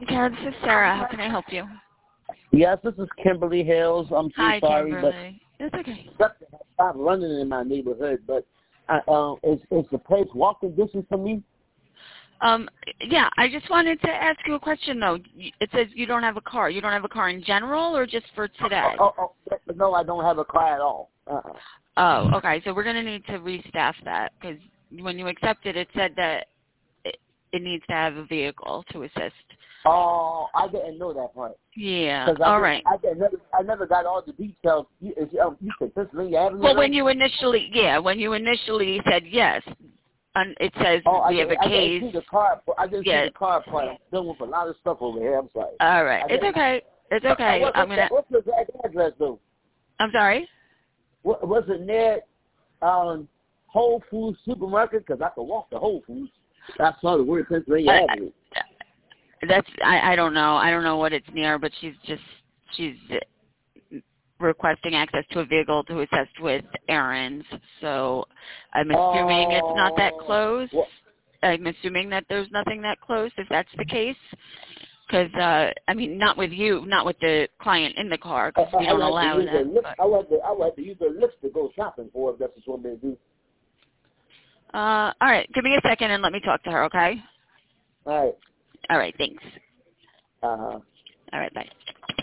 Yeah, this is Sarah. How can I help you? Yes, this is Kimberly Hills. I'm so Hi, sorry, Kimberly. It's okay. but I'm running in my neighborhood. But is the place walking distance from me? Yeah, I just wanted to ask you a question, though. It says you don't have a car. You don't have a car in general or just for today? No, I don't have a car at all. Oh, okay. So we're going to need to restaff that because when you accepted, it said that it needs to have a vehicle to assist. Oh, I didn't know that part. Yeah. All right. I never got all the details. You said Pennsylvania Avenue. Well, when you initially said yes, it says we have a case. I didn't see the car. I didn't see the car part. I'm dealing with a lot of stuff over here. I'm sorry. All right. It's okay. It's okay. What's the address though? I'm sorry. Was it near Whole Foods supermarket? Because I could walk to Whole Foods. I saw the word Pennsylvania Avenue. I don't know. I don't know what it's near, but she's requesting access to a vehicle to assist with errands. So I'm assuming it's not that close. I'm assuming that there's nothing that close, if that's the case. Because, I mean, not with you, not with the client in the car, because we don't allow that. I like to use a lift to go shopping for if that's what you want me to do. All right. Give me a second and let me talk to her, okay? All right. All right. Thanks. Uh-huh. All right. Bye.